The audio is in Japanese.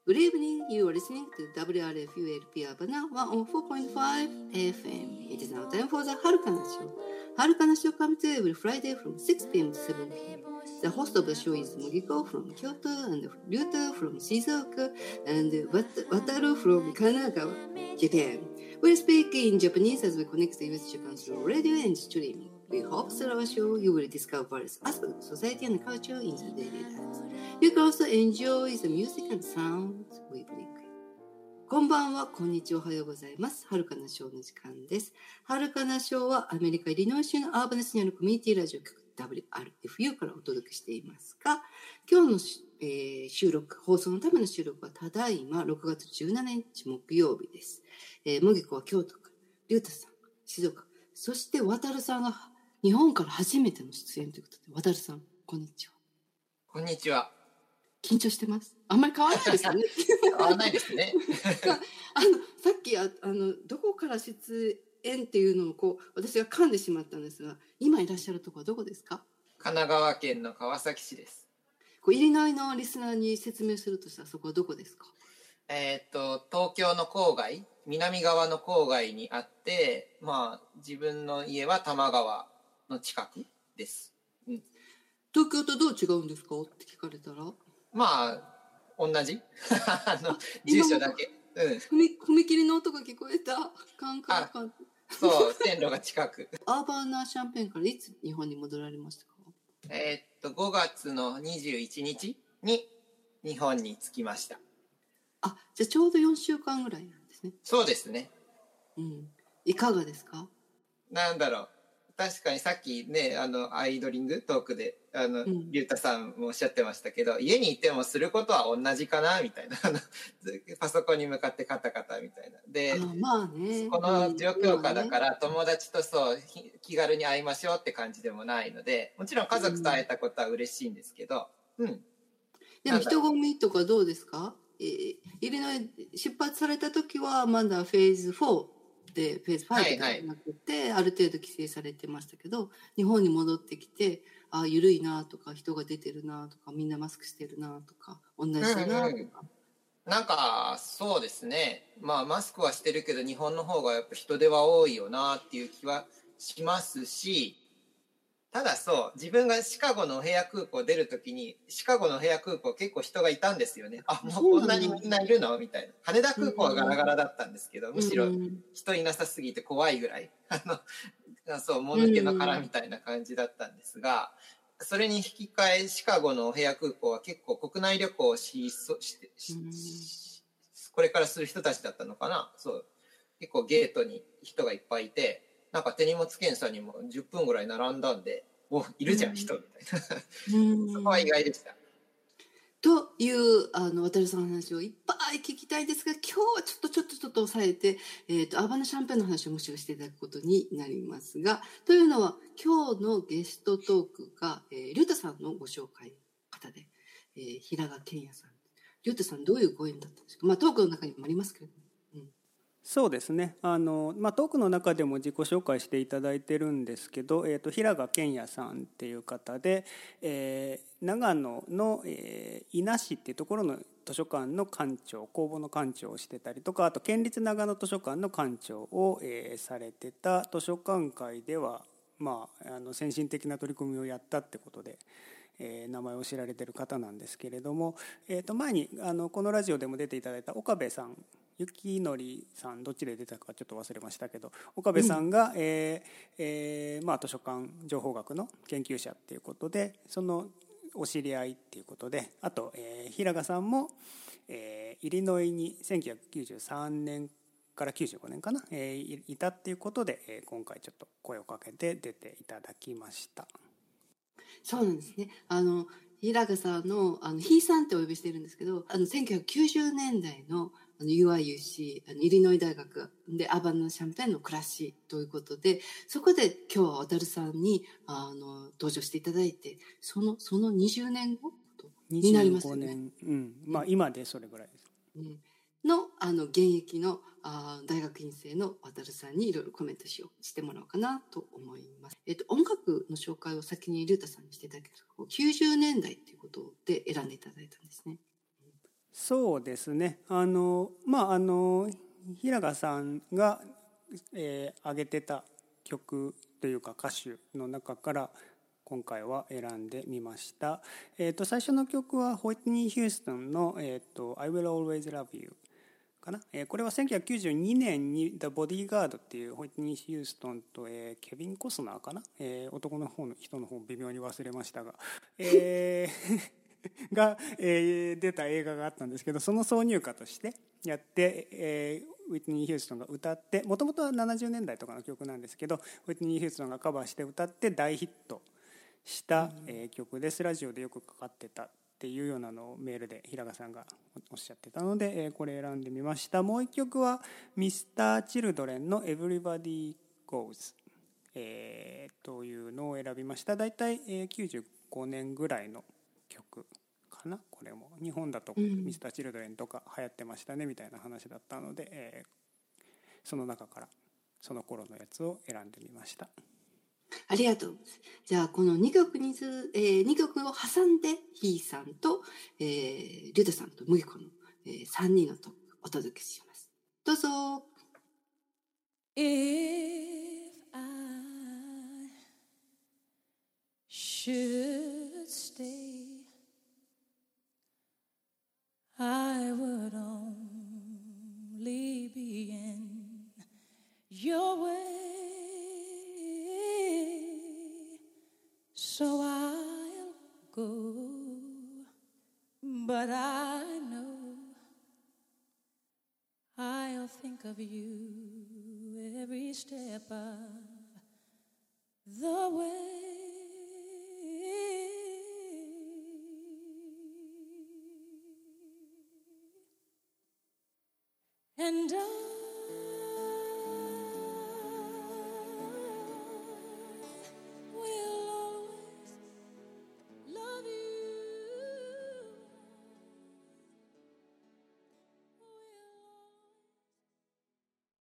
Good evening, you are listening to WRFULP Urbana 104.5 FM. It is now time for the Harukana Show. Harukana Show comes to every Friday from 6 p.m. to 7 p.m. The host of the show is Mugiko from Kyoto and Ryuta from Shizuoka and Wataru from Kanagawa, Japan. We speak in Japanese as we connect the US Japan through radio and streaming. We hope through our show you will discover various aspects of society and culture in the daily lives. You can also enjoy the music and sounds we bring. こんばんは、こんにちは、おはようございます。はるかなショーの時間です。はるかなショーはアメリカ・イリノイ州のアーバナ市にあるコミュニティラジオ局 WRFU からお届けしていますが、今日の、収録、放送のための収録はただいま6月17日木曜日です。もぎこは京都から、りゅうたさん、静岡、そしてわたるさんが日本から初めての出演ということで、わたるさん、こんにちは。 こんにちは。 緊張してます。あんまり変わらないですよね。 変わらないですね。 さっきどこから出演っていうのを私が噛んでしまったんですが、今いらっしゃるところはどこですか？ 神奈川県の川崎市です。 イリノイのリスナーに説明するとしたらそこはどこですか？ 東京の郊外、南側の郊外にあって、自分の家は多摩川の近くです。うん、 東京とどう違うんですかって聞かれたら、 同じ住所だけ。 踏切の音が聞こえた。カンカンカン。 そう、線路が近く。 アーバーナシャンペーンからいつ日本に戻られましたか ？5月の21日に日本に着きました。 じゃあちょうど4週間ぐらいなんですね。 そうですね。 うん。いかがですか？ なんだろう。確かにさっきね、アイドリングトークで、りゅうたさんもおっしゃってましたけど、家にいてもすることは同じかなみたいな。パソコンに向かってカタカタみたいな。で、この状況下だから、友達と気軽に会いましょうって感じでもないので、もちろん家族と会えたことは嬉しいんですけど、 でも人混みとかどうですか？イリノイ出発された時はまだフェーズ4でフェーズ5ではなくて、ある程度規制されてましたけど、日本に戻ってきて緩いなとか人が出てるなとかみんなマスクしてるなとか同じだなとか、 なんかそうですね、マスクはしてるけど日本の方がやっぱ人出は多いよなっていう気はしますし、ただ自分がシカゴのお部屋空港出るときに、シカゴのお部屋空港結構人がいたんですよね。もうこんなにみんないるのみたいな。羽田空港はガラガラだったんですけど、むしろ人いなさすぎて怖いぐらい、もぬけの殻みたいな感じだったんですが、それに引き換え、シカゴのお部屋空港は結構国内旅行をこれからする人たちだったのかな。結構ゲートに人がいっぱいいて、なんか手荷物検査にも10分ぐらい並んだんで、いるじゃん、人みたいな。そこは意外でした。 という渡さんの話をいっぱい聞きたいですが、今日はちょっと抑えて、アーバナシャンペーンの話をむしろしていただくことになりますが、というのは今日のゲストトークが、りゅうたさんのご紹介の方で、平賀健也さん。りゅうたさんどういうご縁だったんですか？トークの中にもありますけれども。 そうですね、トークの中でも自己紹介していただいてるんですけど、平賀健也さんっていう方で、長野の、伊那市っていうところの図書館の館長、公募の館長をしてたりとか、あと県立長野図書館の館長を、されてた図書館会では、先進的な取り組みをやったってことで、名前を知られてる方なんですけれども、前にこのラジオでも出ていただいた岡部さん、雪のりさん、どっちで出たかちょっと忘れましたけど、岡部さんが、図書館情報学の研究者っていうことで、そのお知り合いっていうことで、あと、平賀さんも、イリノイに1993年から95年かな、いたっていうことで、今回ちょっと声をかけて出ていただきました。 そうなんですね。平賀さんのひいさんってお呼びしてるんですけど、1990年代のUIUC イリノイ大学でアーバナシャンペーンの暮らしということで、そこで今日は渡さんに登場していただいて、その20年後になりますよね。 25年、今でそれぐらいです。 の現役の大学院生の渡さんにいろいろコメントしてもらおうかなと思います。音楽の紹介を先にりゅうたさんにしていただけど、90年代っていうことで選んでいただいたんですね。 そうですね。平賀さんが、上げてた曲というか歌手の中から今回は選んでみました。最初の曲はホイットニー・ヒューストンの、I Will Always Love Youかな。これは1992年に The Bodyguard っていうホイットニー・ヒューストンと、ケビン・コスナーかな、男の方の人の方微妙に忘れましたが、が、出た映画があったんですけど、その挿入歌としてやって、ウィトニー・ヒューストンが歌って、もともとは70年代とかの曲なんですけど、ウィトニー・ヒューストンがカバーして歌って大ヒットした、曲です。ラジオでよくかかってたっていうようなのをメールで平賀さんがおっしゃってたので、これ選んでみました。もう一曲は Mr.Children の Everybody Goes、というのを選びました。だいたい95年ぐらいの曲かな。これも日本だと Mr.Children とか流行ってましたねみたいな話だったので、その中からその頃のやつを選んでみました。 ありがとう。じゃあこの2曲を挟んでひーさんと、リュウタさんと麦子の、3人のトークお届けします。どうぞ。 If I should stay, I would only be in your way. So I'll go, but I know I'll think of you every step of the way. And